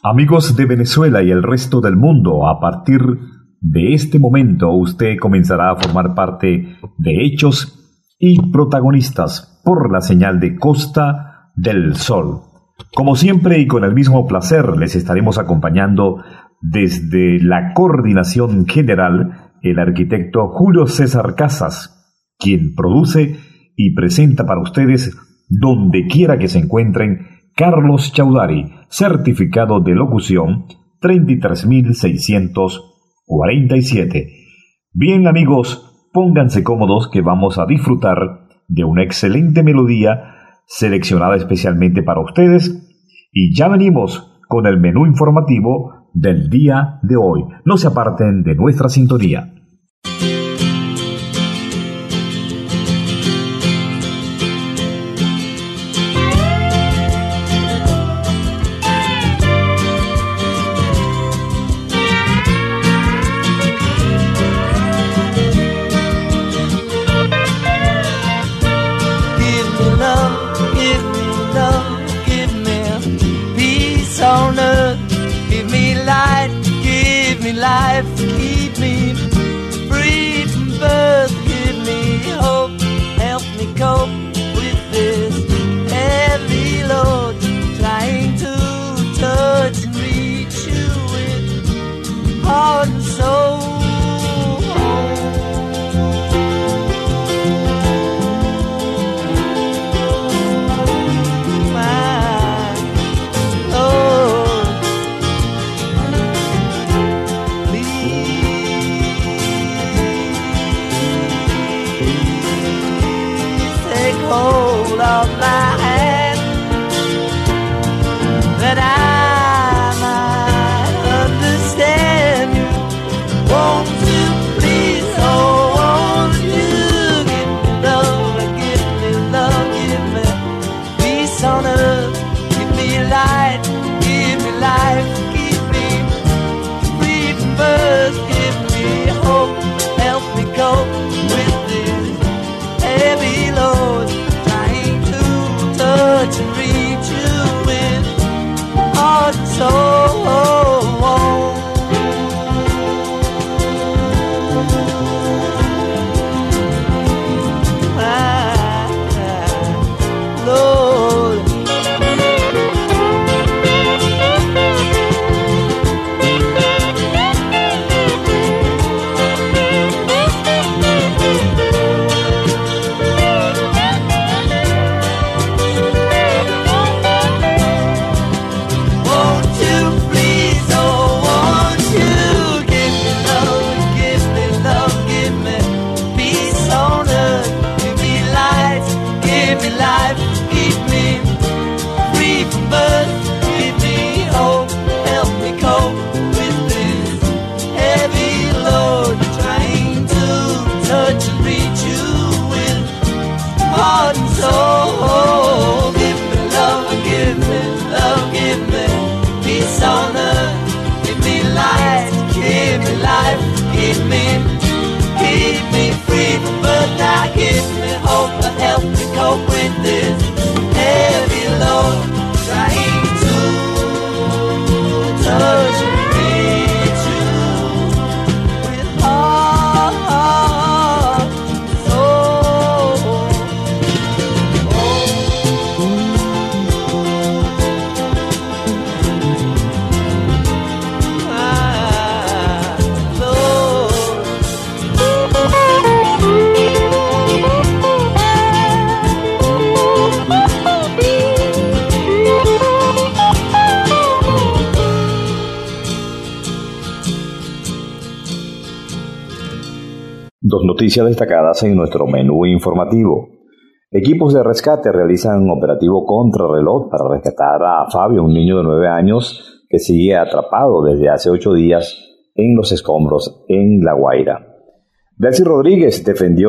Amigos de Venezuela y el resto del mundo, a partir de este momento usted comenzará a formar parte de Hechos y Protagonistas por la señal de Costa del Sol. Como siempre y con el mismo placer les estaremos acompañando desde la coordinación general el arquitecto Julio César Casas, quien produce y presenta para ustedes donde quiera que se encuentren Carlos Chaudhary, certificado de locución 33.647. Bien amigos, pónganse cómodos que vamos a disfrutar de una excelente melodía seleccionada especialmente para ustedes y ya venimos con el menú informativo del día de hoy. No se aparten de nuestra sintonía. Life, keep me free from birth, give me hope, help me cope with this heavy load, trying to touch and reach you with heart and soul. Hold of my hand, that I might understand you. Won't you please, oh, won't you give me love, give me peace on earth, give me light, give me life, keep me free from birth, give me hope, help me cope with this heavy load, touch and reach you with heart and soul. Lord, Dos noticias destacadas en nuestro menú informativo. Equipos de rescate realizan operativo contrarreloj para rescatar a Fabio, un niño de 9 años que sigue atrapado desde hace 8 días en los escombros en La Guaira. Delcy Rodríguez defendió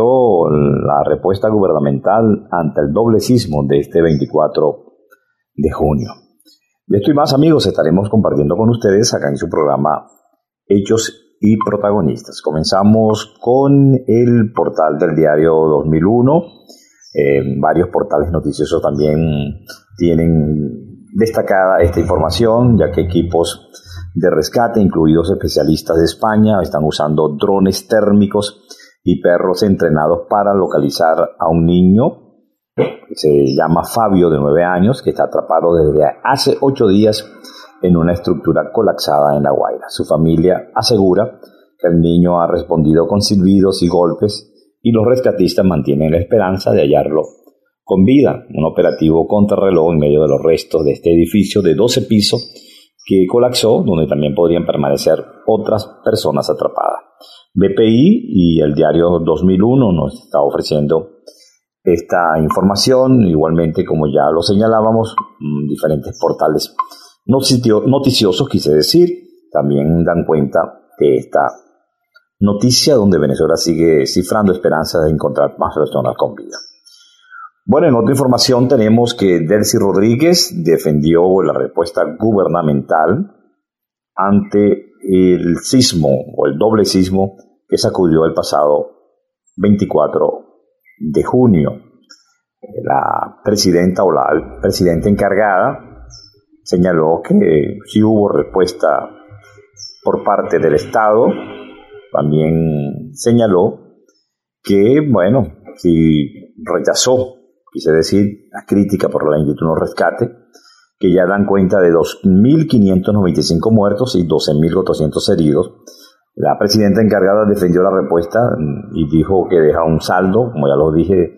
la respuesta gubernamental ante el doble sismo de este 24 de junio. De esto y más, amigos, estaremos compartiendo con ustedes acá en su programa Hechos y Protagonistas. Comenzamos con el portal del diario 2001. Varios portales noticiosos también tienen destacada esta información, ya que equipos de rescate, incluidos especialistas de España, están usando drones térmicos y perros entrenados para localizar a un niño que se llama Fabio, de 9 años, que está atrapado desde hace 8 días en una estructura colapsada en La Guaira. Su familia asegura que el niño ha respondido con silbidos y golpes y los rescatistas mantienen la esperanza de hallarlo con vida. Un operativo contrarreloj en medio de los restos de este edificio de 12 pisos que colapsó, donde también podrían permanecer otras personas atrapadas. BPI y el diario 2001 nos está ofreciendo esta información, igualmente como ya lo señalábamos, diferentes portales noticiosos, quise decir, también dan cuenta de esta noticia donde Venezuela sigue cifrando esperanzas de encontrar más personas con vida. Bueno, en otra información tenemos que Delcy Rodríguez defendió la respuesta gubernamental ante el sismo o el doble sismo que sacudió el pasado 24 de junio. La presidenta o la presidenta encargada señaló que sí hubo respuesta por parte del Estado. También señaló que, bueno, sí rechazó, quise decir, la crítica por la Instituto Rescate, que ya dan cuenta de 2.595 muertos y 12.400 heridos. La presidenta encargada defendió la respuesta y dijo que deja un saldo, como ya lo dije,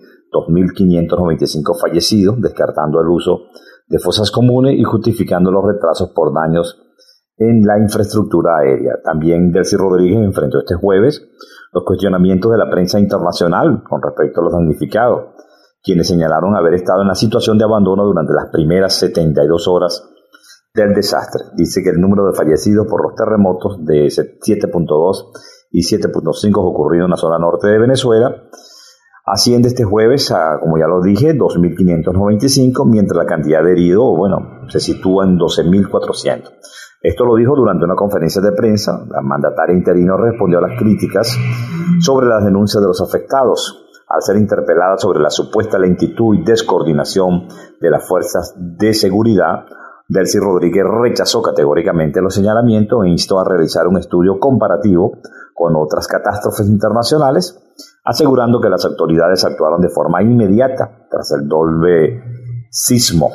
2.595 fallecidos, descartando el uso de fosas comunes y justificando los retrasos por daños en la infraestructura aérea. También Delcy Rodríguez enfrentó este jueves los cuestionamientos de la prensa internacional con respecto a los damnificados, quienes señalaron haber estado en la situación de abandono durante las primeras 72 horas del desastre. Dice que el número de fallecidos por los terremotos de 7.2 y 7.5 ocurridos en la zona norte de Venezuela asciende este jueves a, como ya lo dije, 2.595, mientras la cantidad de heridos, bueno, se sitúa en 12.400. Esto lo dijo durante una conferencia de prensa. La mandataria interina respondió a las críticas sobre las denuncias de los afectados. Al ser interpelada sobre la supuesta lentitud y descoordinación de las fuerzas de seguridad, Delcy Rodríguez rechazó categóricamente los señalamientos e instó a realizar un estudio comparativo con otras catástrofes internacionales, asegurando que las autoridades actuaron de forma inmediata tras el doble sismo.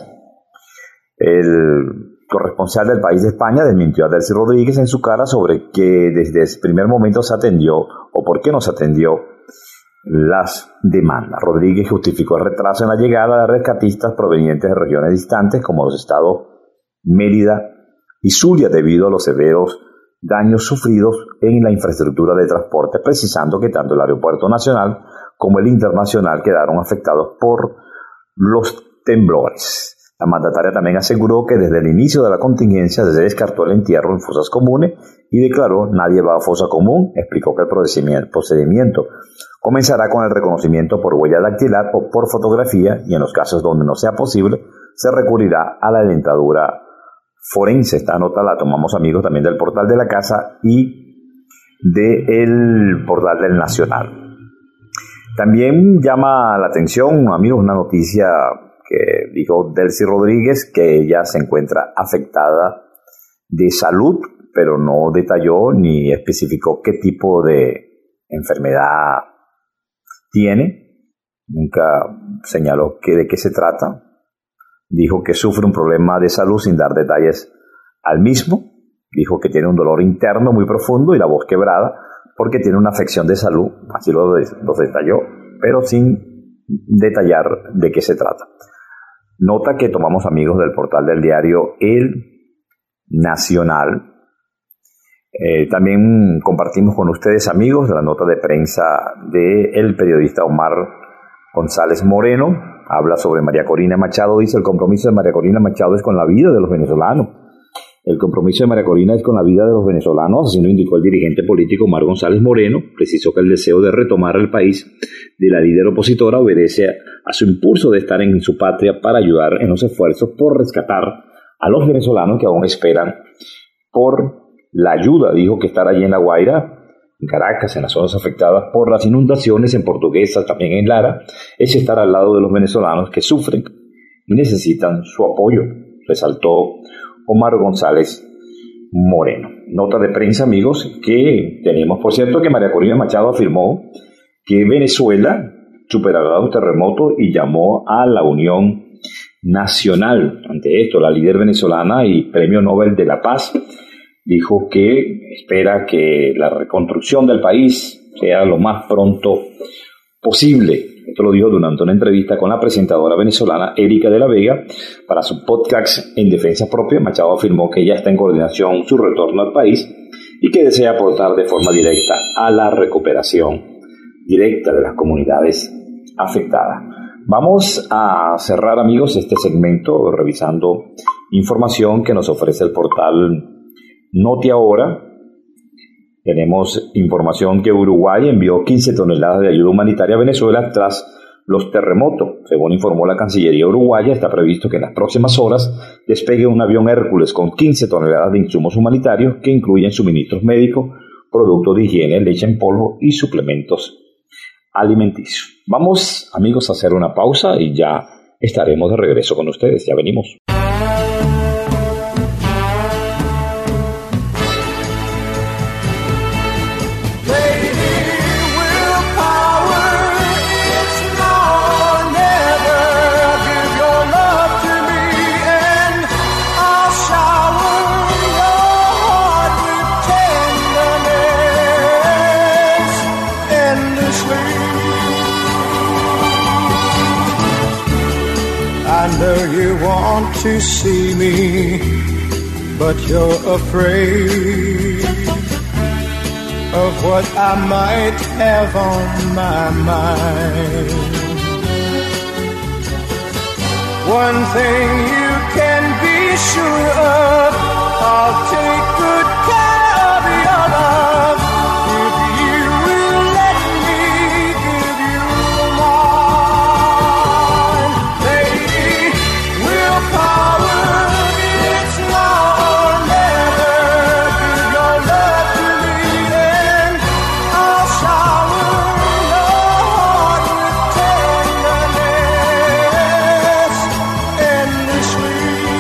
El corresponsal del País de España desmintió a Delcy Rodríguez en su cara sobre que desde el primer momento se atendió o por qué no se atendió las demandas. Rodríguez justificó el retraso en la llegada de rescatistas provenientes de regiones distantes como los estados Mérida y Zulia debido a los severos daños sufridos en la infraestructura de transporte, precisando que tanto el aeropuerto nacional como el internacional quedaron afectados por los temblores. La mandataria también aseguró que desde el inicio de la contingencia se descartó el entierro en fosas comunes y declaró nadie va a fosa común. Explicó que el procedimiento comenzará con el reconocimiento por huella dactilar o por fotografía y en los casos donde no sea posible se recurrirá a la dentadura forense. Esta nota la tomamos, amigos, también del portal de la casa y del portal del Nacional. También llama la atención, amigos, una noticia que dijo Delcy Rodríguez, que ella se encuentra afectada de salud, pero no detalló ni especificó qué tipo de enfermedad tiene. Nunca señaló de qué se trata. Dijo que sufre un problema de salud sin dar detalles al mismo. Dijo que tiene un dolor interno muy profundo y la voz quebrada porque tiene una afección de salud. Así lo detalló, pero sin detallar de qué se trata. Nota que tomamos, amigos, del portal del diario El Nacional. También compartimos con ustedes, amigos, la nota de prensa del periodista Omar González Moreno. Habla sobre María Corina Machado. Dice: el compromiso de María Corina Machado es con la vida de los venezolanos. El compromiso de María Corina es con la vida de los venezolanos, así lo indicó el dirigente político Omar González Moreno. Precisó que el deseo de retomar el país de la líder opositora obedece a su impulso de estar en su patria para ayudar en los esfuerzos por rescatar a los venezolanos que aún esperan por la ayuda. Dijo que estar allí en La Guaira, en Caracas, en las zonas afectadas por las inundaciones, en Portuguesa, también en Lara, es estar al lado de los venezolanos que sufren y necesitan su apoyo. resaltó Omar González Moreno. Nota de prensa, amigos, que tenemos, por cierto, que María Corina Machado afirmó que Venezuela superará los terremotos y llamó a la unión nacional. Ante esto, la líder venezolana y Premio Nobel de la Paz dijo que espera que la reconstrucción del país sea lo más pronto posible. Esto lo dijo durante una entrevista con la presentadora venezolana Erika de la Vega para su podcast En Defensa Propia. Machado afirmó que ya está en coordinación su retorno al país y que desea aportar de forma directa a la recuperación directa de las comunidades afectadas. Vamos a cerrar, amigos, este segmento revisando información que nos ofrece el portal Noti Ahora. Tenemos información que Uruguay envió 15 toneladas de ayuda humanitaria a Venezuela tras los terremotos. Según informó la Cancillería uruguaya, está previsto que en las próximas horas despegue un avión Hércules con 15 toneladas de insumos humanitarios que incluyen suministros médicos, productos de higiene, leche en polvo y suplementos alimenticios. Vamos, amigos, a hacer una pausa y ya estaremos de regreso con ustedes. Ya venimos. You want to see me, but you're afraid of what I might have on my mind. One thing you can be sure of, I'll take good care of your love if you will let me give you mine. Lady, willpower, it's now or never. Give your love to me and I'll shower your heart with tenderness endlessly.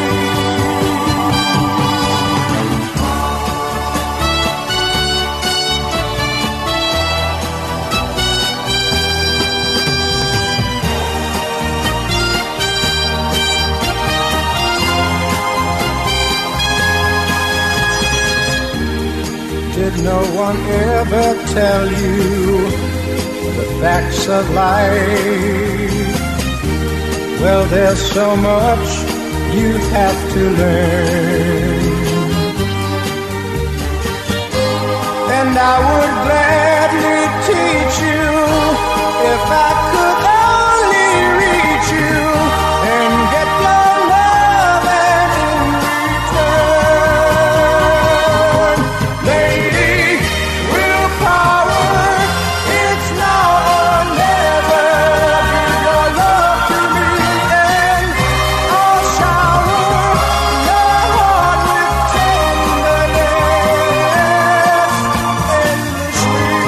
Did no one ever tell you the facts of life? Well, there's so much you have to learn, and I would gladly teach you if I could only reach you and get your love and in return. Lady, willpower, it's now or never. Give your love to me and I'll shower your heart with tenderness endlessly.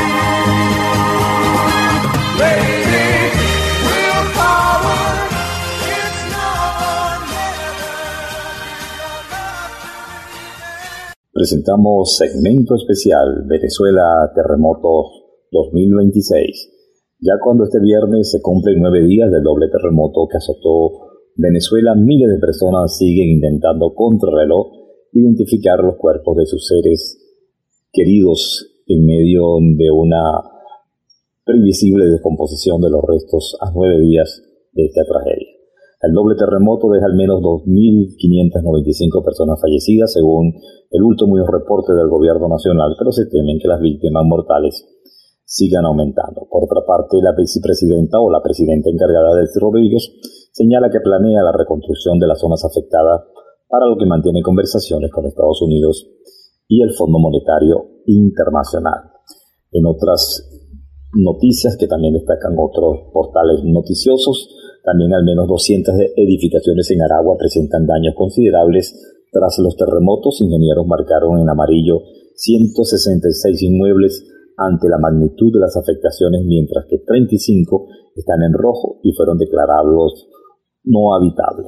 Lady, willpower, it's now or never. Give your love to me. Presentamos segmento especial Venezuela Terremotos 2026. Ya cuando este viernes se cumplen 9 días del doble terremoto que azotó Venezuela, miles de personas siguen intentando contrarreloj identificar los cuerpos de sus seres queridos en medio de una previsible descomposición de los restos a 9 días de esta tragedia. El doble terremoto deja al menos 2.595 personas fallecidas, según el último reporte del gobierno nacional, pero se temen que las víctimas mortales sigan aumentando. Por otra parte, la vicepresidenta o la presidenta encargada Delcy Rodríguez señala que planea la reconstrucción de las zonas afectadas, para lo que mantiene conversaciones con Estados Unidos y el Fondo Monetario Internacional. En otras noticias que también destacan otros portales noticiosos, también al menos 200 edificaciones en Aragua presentan daños considerables tras los terremotos. Ingenieros marcaron en amarillo 166 inmuebles ante la magnitud de las afectaciones, mientras que 35 están en rojo y fueron declarados no habitables.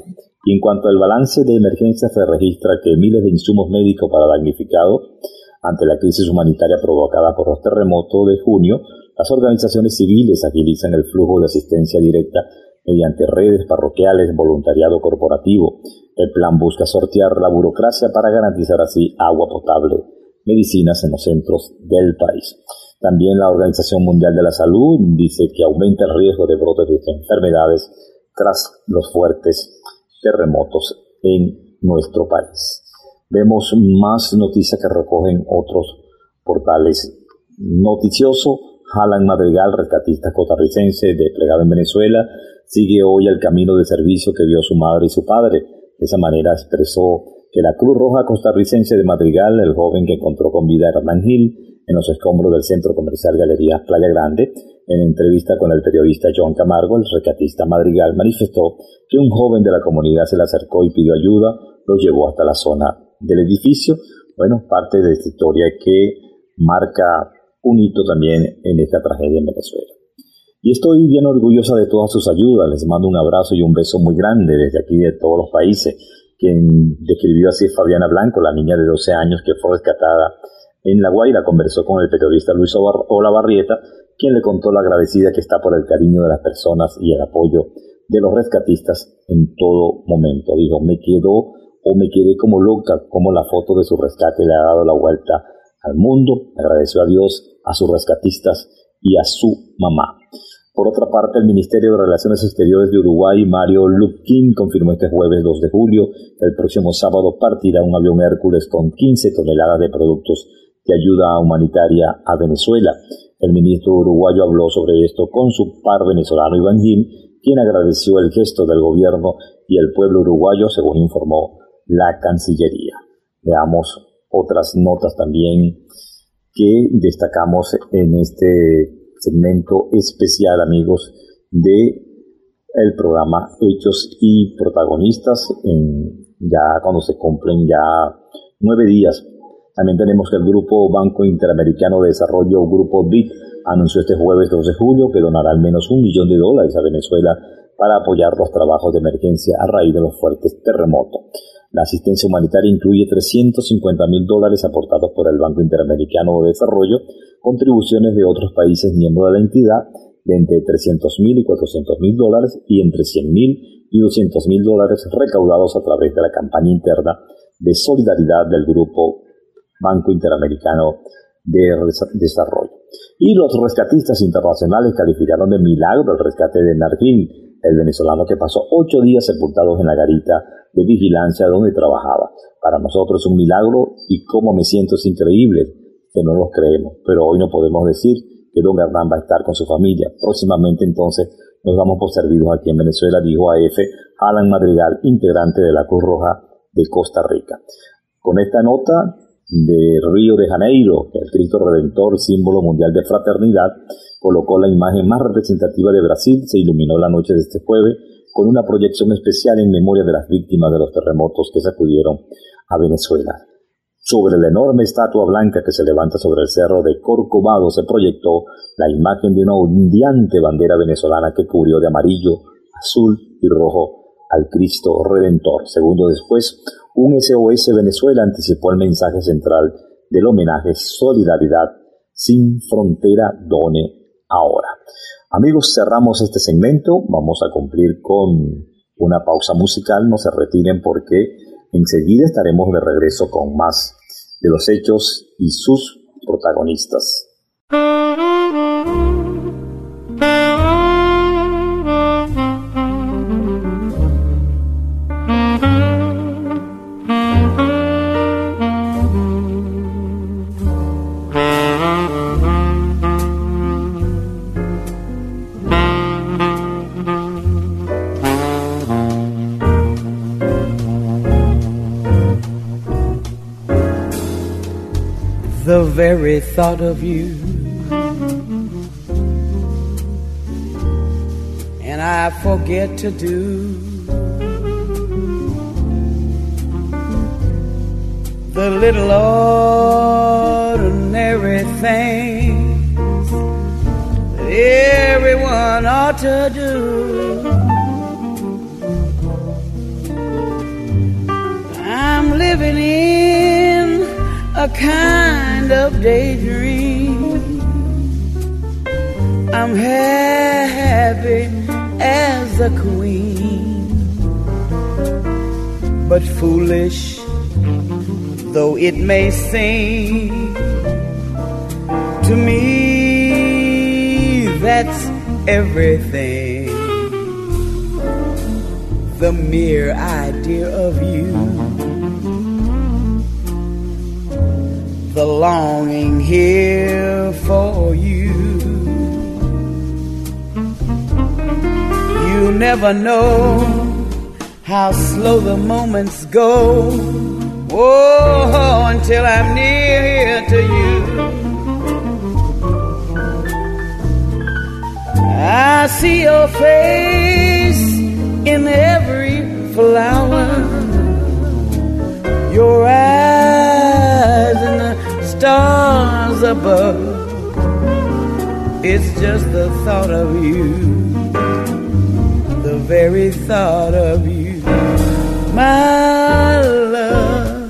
Y en cuanto al balance de emergencia, se registra que miles de insumos médicos para damnificados ante la crisis humanitaria provocada por los terremotos de junio, las organizaciones civiles agilizan el flujo de asistencia directa mediante redes parroquiales, voluntariado corporativo. El plan busca sortear la burocracia para garantizar así agua potable, medicinas en los centros del país. También la Organización Mundial de la Salud dice que aumenta el riesgo de brotes de enfermedades tras los fuertes terremotos en nuestro país. Vemos más noticias que recogen otros portales noticiosos. Alan Madrigal, rescatista costarricense desplegado en Venezuela, sigue hoy el camino de servicio que vio su madre y su padre. De esa manera expresó que la Cruz Roja costarricense de Madrigal, el joven que encontró con vida a Hernán Gil en los escombros del centro comercial Galerías Playa Grande, en entrevista con el periodista John Camargo, el rescatista Madrigal manifestó que un joven de la comunidad se le acercó y pidió ayuda, lo llevó hasta la zona del edificio. Bueno, parte de esta historia que marca un hito también en esta tragedia en Venezuela. Y estoy bien orgullosa de todas sus ayudas. Les mando un abrazo y un beso muy grande desde aquí de todos los países. Quien describió así Fabiana Blanco, la niña de 12 años que fue rescatada en La Guaira, conversó con el periodista Luis Olavarrieta, quien le contó la agradecida que está por el cariño de las personas y el apoyo de los rescatistas en todo momento. Dijo, me quedé como loca, como la foto de su rescate le ha dado la vuelta al mundo. Agradeció a Dios, a sus rescatistas y a su mamá. Por otra parte, el Ministerio de Relaciones Exteriores de Uruguay, Mario Lupkin, confirmó este jueves 2 de julio que el próximo sábado partirá un avión Hércules con 15 toneladas de productos de ayuda humanitaria a Venezuela. El ministro uruguayo habló sobre esto con su par venezolano Iván Gil, quien agradeció el gesto del gobierno y el pueblo uruguayo, según informó la Cancillería. Veamos otras notas también que destacamos en este segmento especial, amigos, de el programa Hechos y Protagonistas, ya cuando se cumplen ya 9 días. También tenemos que el Grupo Banco Interamericano de Desarrollo, Grupo BID, anunció este jueves 2 de julio que donará al menos $1 millón a Venezuela para apoyar los trabajos de emergencia a raíz de los fuertes terremotos. La asistencia humanitaria incluye $350,000 aportados por el Banco Interamericano de Desarrollo, contribuciones de otros países miembros de la entidad de entre $300,000 y $400,000 y entre $100,000 y $200,000 recaudados a través de la campaña interna de solidaridad del Grupo Banco Interamericano de Desarrollo. Y los rescatistas internacionales calificaron de milagro el rescate de Nargil, el venezolano que pasó 8 días sepultados en la garita de vigilancia donde trabajaba. Para nosotros es un milagro y cómo me siento es increíble, que no los creemos, pero hoy no podemos decir que don Hernán va a estar con su familia. Próximamente entonces nos damos por servidos aquí en Venezuela, dijo AF Alan Madrigal, integrante de la Cruz Roja de Costa Rica. Con esta nota de Río de Janeiro, el Cristo Redentor, símbolo mundial de fraternidad, colocó la imagen más representativa de Brasil, se iluminó la noche de este jueves con una proyección especial en memoria de las víctimas de los terremotos que sacudieron a Venezuela. Sobre la enorme estatua blanca que se levanta sobre el cerro de Corcovado se proyectó la imagen de una ondeante bandera venezolana que cubrió de amarillo, azul y rojo al Cristo Redentor. Segundos después, un SOS Venezuela anticipó el mensaje central del homenaje: solidaridad sin frontera, done ahora. Amigos, cerramos este segmento. Vamos a cumplir con una pausa musical. No se retiren porque enseguida estaremos de regreso con más de los hechos y sus protagonistas. The very thought of you, and I forget to do the little ordinary things that everyone ought to do. a kind of daydream. I'm happy as a queen, but foolish though it may seem to me, that's everything. The mere idea of you, the longing here for you. You never know how slow the moments go. Oh, until I'm near to you. I see your face in every flower, your eyes and the stars above. It's just the thought of you, the very thought of you, my love.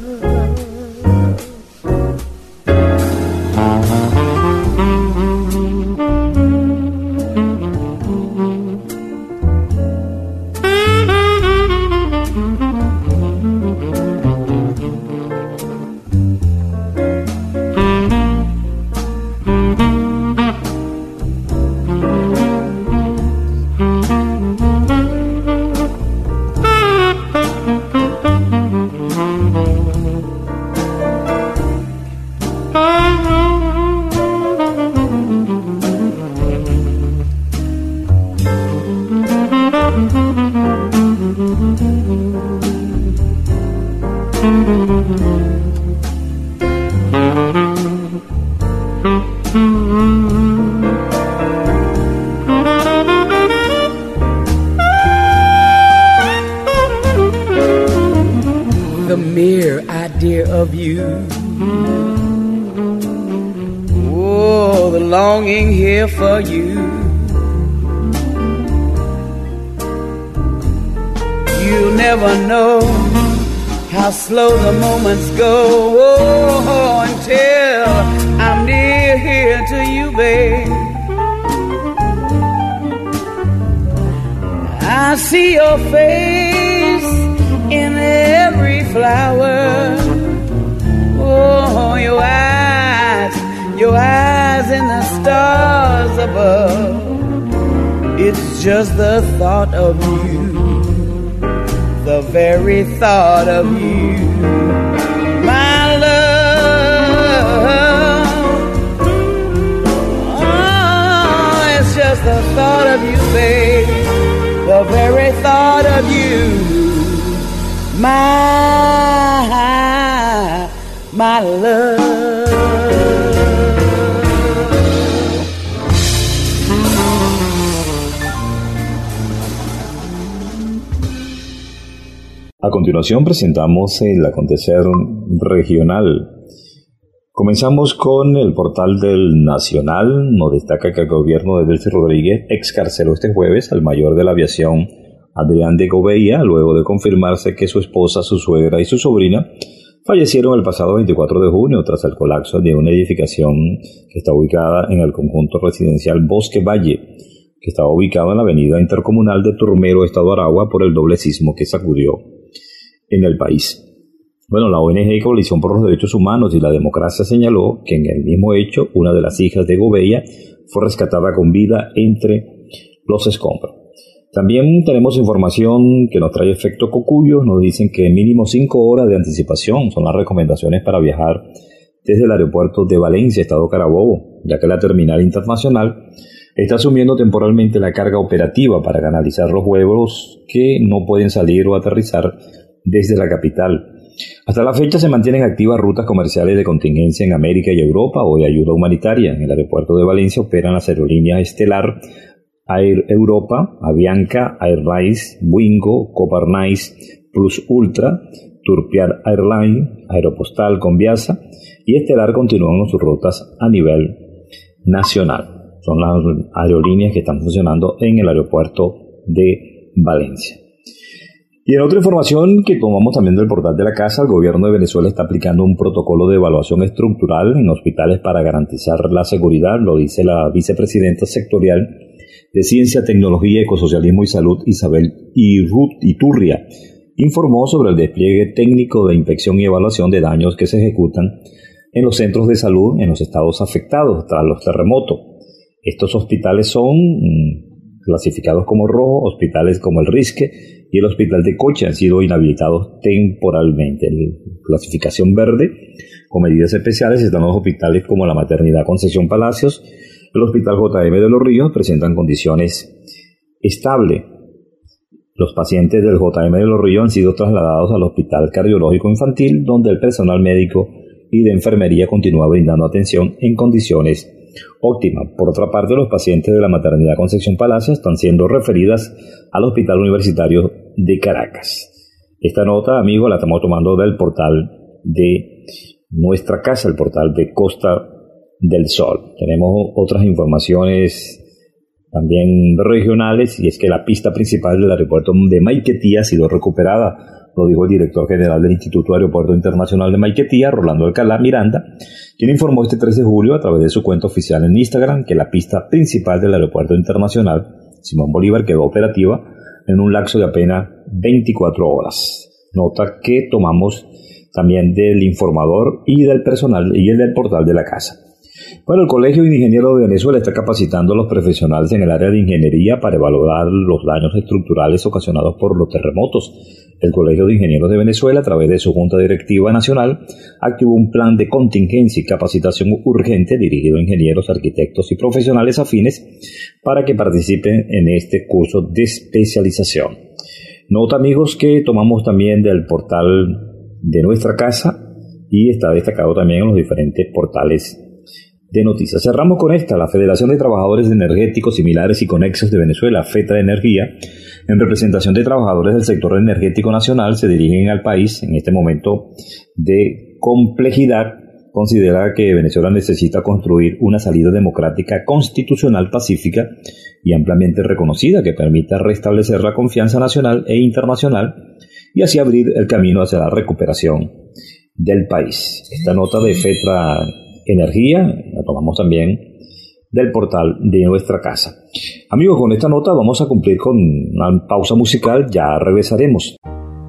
The mere idea of you, oh, the longing here for you. You never know how slow the moments go, oh, until I'm near here to you, babe. I see your face in every flower. Oh, your eyes in the stars above. It's just the thought of you, the very thought of you, my love. Oh, it's just the thought of you, babe, the very thought of you, my love. A continuación presentamos el acontecer regional. Comenzamos con el portal del Nacional. Nos destaca que el gobierno de Delcy Rodríguez excarceló este jueves al mayor de la aviación, Adrián de Gouveia, luego de confirmarse que su esposa, su suegra y su sobrina fallecieron el pasado 24 de junio tras el colapso de una edificación que está ubicada en el conjunto residencial Bosque Valle, que estaba ubicado en la avenida intercomunal de Turmero, Estado Aragua, por el doble sismo que sacudió en el país. Bueno, la ONG Coalición por los Derechos Humanos y la Democracia señaló que en el mismo hecho una de las hijas de Gouveia fue rescatada con vida entre los escombros. También tenemos información que nos trae efecto Cocuyo. Nos dicen que mínimo 5 horas de anticipación son las recomendaciones para viajar desde el aeropuerto de Valencia, Estado Carabobo, ya que la terminal internacional está asumiendo temporalmente la carga operativa para canalizar los vuelos que no pueden salir o aterrizar desde la capital. Hasta la fecha se mantienen activas rutas comerciales de contingencia en América y Europa o de ayuda humanitaria. En el aeropuerto de Valencia operan las aerolíneas Estelar, Air Europa, Avianca, Airlines, Wingo, Coparnice, Plus Ultra, Turpiar Airlines, Aeropostal, Conviasa y Estelar continúan con sus rutas a nivel nacional. Son las aerolíneas que están funcionando en el aeropuerto de Valencia. Y en otra información que tomamos también del portal de la casa, el gobierno de Venezuela está aplicando un protocolo de evaluación estructural en hospitales para garantizar la seguridad, lo dice la vicepresidenta sectorial de Ciencia, Tecnología, Ecosocialismo y Salud, Isabel Iturria. Informó sobre el despliegue técnico de inspección y evaluación de daños que se ejecutan en los centros de salud en los estados afectados tras los terremotos. Estos hospitales son clasificados como rojo, hospitales como el Risque y el Hospital de Coche han sido inhabilitados temporalmente. En clasificación verde, con medidas especiales, están los hospitales como la Maternidad Concepción Palacios, el Hospital JM de Los Ríos, presentan condiciones estables. Los pacientes del JM de Los Ríos han sido trasladados al Hospital Cardiológico Infantil, donde el personal médico y de enfermería continúa brindando atención en condiciones óptima. Por otra parte, los pacientes de la Maternidad Concepción Palacio están siendo referidas al Hospital Universitario de Caracas. Esta nota, amigos, la estamos tomando del portal de Nuestra Casa, el portal de Costa del Sol. Tenemos otras informaciones también regionales, y es que la pista principal del aeropuerto de Maiquetía ha sido recuperada. Lo dijo el director general del Instituto Aeropuerto Internacional de Maiquetía, Rolando Alcalá Miranda, quien informó este 3 de julio a través de su cuenta oficial en Instagram que la pista principal del Aeropuerto Internacional Simón Bolívar quedó operativa en un lapso de apenas 24 horas. Nota que tomamos también del informador y del personal y el del portal de la casa. Bueno, el Colegio de Ingenieros de Venezuela está capacitando a los profesionales en el área de ingeniería para evaluar los daños estructurales ocasionados por los terremotos. El Colegio de Ingenieros de Venezuela, a través de su Junta Directiva Nacional, activó un plan de contingencia y capacitación urgente dirigido a ingenieros, arquitectos y profesionales afines para que participen en este curso de especialización. Nota, amigos, que tomamos también del portal de Nuestra Casa y está destacado también en los diferentes portales de noticias. Cerramos con esta. La Federación de Trabajadores Energéticos Similares y Conexos de Venezuela, FETRA Energía, en representación de trabajadores del sector energético nacional, se dirigen al país en este momento de complejidad. Considera que Venezuela necesita construir una salida democrática, constitucional, pacífica y ampliamente reconocida que permita restablecer la confianza nacional e internacional y así abrir el camino hacia la recuperación del país. Esta nota de FETRA Energía la tomamos también del portal de Nuestra Casa. Amigos, con esta nota vamos a cumplir con una pausa musical, ya regresaremos.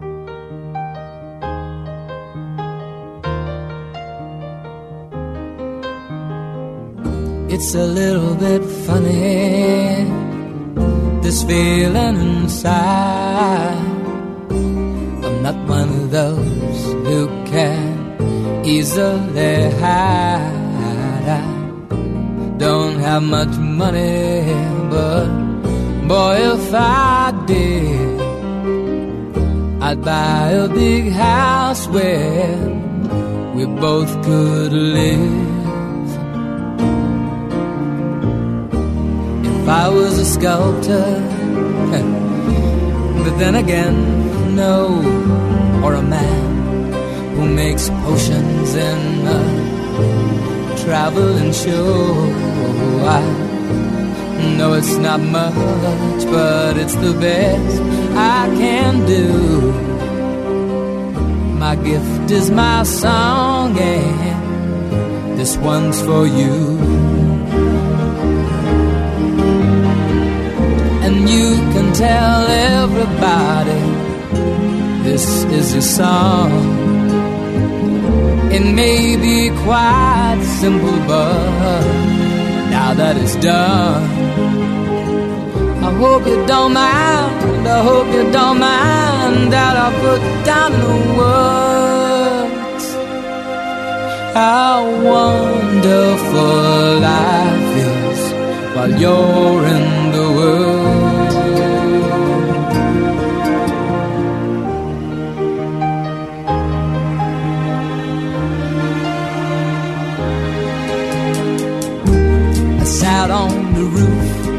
It's a little bit funny, this feeling inside. I'm not one of those who can easily hide. I don't have much money, but boy, if I did, I'd buy a big house where we both could live. If I was a sculptor, but then again, no, or a man who makes potions in a traveling show. I know it's not much, but it's the best I can do. My gift is my song, and this one's for you. And you can tell everybody this is your song. It may be quite simple, but now that it's done, I hope you don't mind, I hope you don't mind that I put down the words. How wonderful life is while you're in the world. Sat on the roof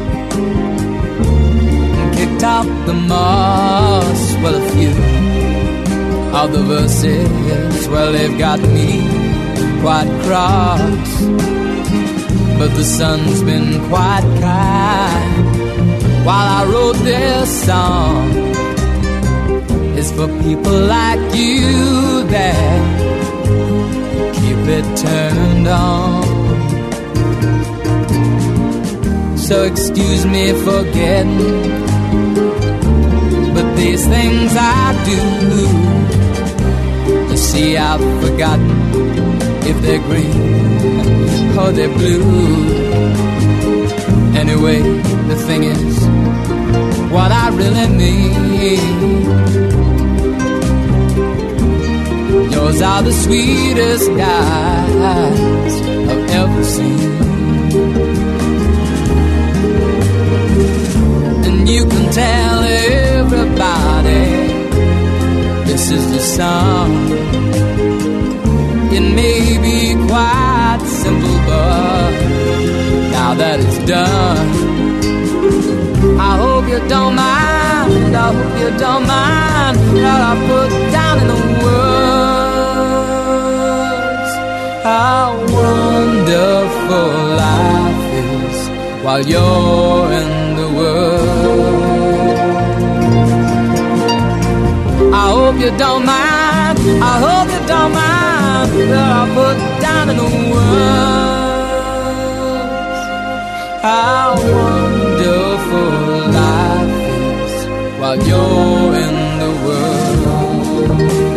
and kicked out the moss. Well, a few of the verses, well, they've got me quite cross, but the sun's been quite kind while I wrote this song. is for people like you that keep it turned on. So excuse me for getting, but these things I do, you see I've forgotten if they're green or they're blue. Anyway, the thing is, what I really mean, yours are the sweetest eyes I've ever seen. And you can tell everybody this is the song. It may be quite simple, but now that it's done, I hope you don't mind, I hope you don't mind what I put down in the words. How wonderful life is while you're in the world. I hope you don't mind, I hope you don't mind what I put down in the words. How wonderful life is while you're in the world.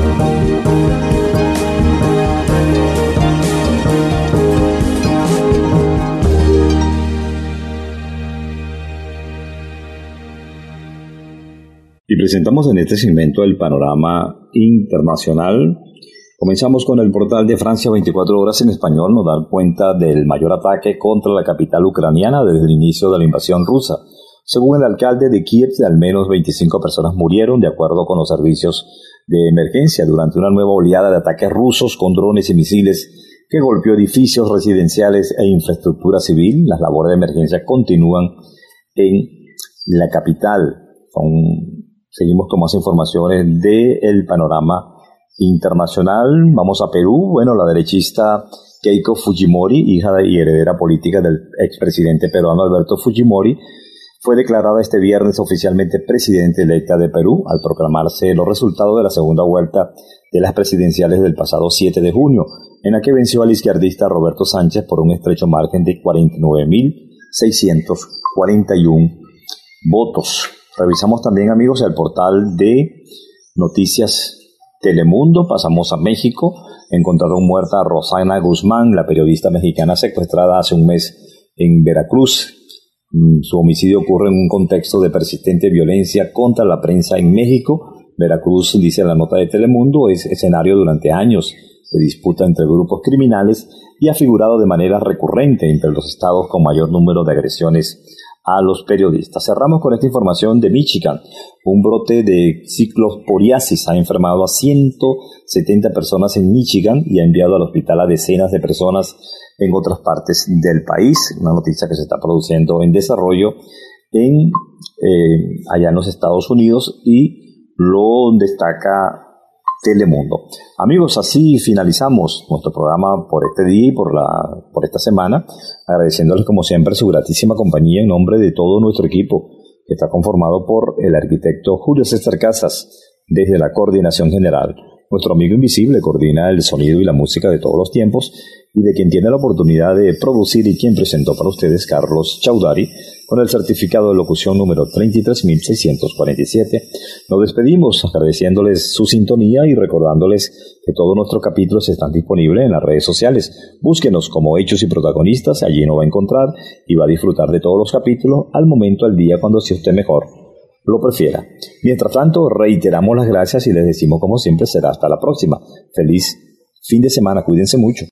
Y presentamos en este segmento el panorama internacional. Comenzamos con el portal de Francia 24 horas en español. Nos da cuenta del mayor ataque contra la capital ucraniana desde el inicio de la invasión rusa. Según el alcalde de Kiev, al menos 25 personas murieron, de acuerdo con los servicios de emergencia, durante una nueva oleada de ataques rusos con drones y misiles que golpeó edificios residenciales e infraestructura civil. Las labores de emergencia continúan en la capital. Seguimos con más informaciones del panorama internacional. Vamos a Perú. Bueno, la derechista Keiko Fujimori, hija y heredera política del expresidente peruano Alberto Fujimori, fue declarada este viernes oficialmente presidenta electa de Perú al proclamarse los resultados de la segunda vuelta de las presidenciales del pasado 7 de junio, en la que venció al izquierdista Roberto Sánchez por un estrecho margen de 49.641 votos. Revisamos también, amigos, el portal de Noticias Telemundo. Pasamos a México. Encontraron muerta a Rosana Guzmán, la periodista mexicana secuestrada hace un mes en Veracruz. Su homicidio ocurre en un contexto de persistente violencia contra la prensa en México. Veracruz, dice la nota de Telemundo, es escenario durante años de disputa entre grupos criminales y ha figurado de manera recurrente entre los estados con mayor número de agresiones a los periodistas. Cerramos con esta información de Michigan. Un brote de ciclosporiasis ha enfermado a 170 personas en Michigan y ha enviado al hospital a decenas de personas en otras partes del país. Una noticia que se está produciendo en desarrollo allá en los Estados Unidos y lo destaca Telemundo. Amigos, así finalizamos nuestro programa por este día y por esta semana, agradeciéndoles como siempre su gratísima compañía en nombre de todo nuestro equipo, que está conformado por el arquitecto Julio César Casas, desde la Coordinación General. Nuestro amigo invisible coordina el sonido y la música de todos los tiempos, y de quien tiene la oportunidad de producir y quien presentó para ustedes, Carlos Chaudhary, con el certificado de locución número 33.647. Nos despedimos agradeciéndoles su sintonía y recordándoles que todos nuestros capítulos están disponibles en las redes sociales. Búsquenos como Hechos y Protagonistas, allí nos va a encontrar y va a disfrutar de todos los capítulos al momento, al día, cuando sea usted mejor lo prefiera. Mientras tanto, reiteramos las gracias y les decimos como siempre será hasta la próxima. Feliz fin de semana, cuídense mucho.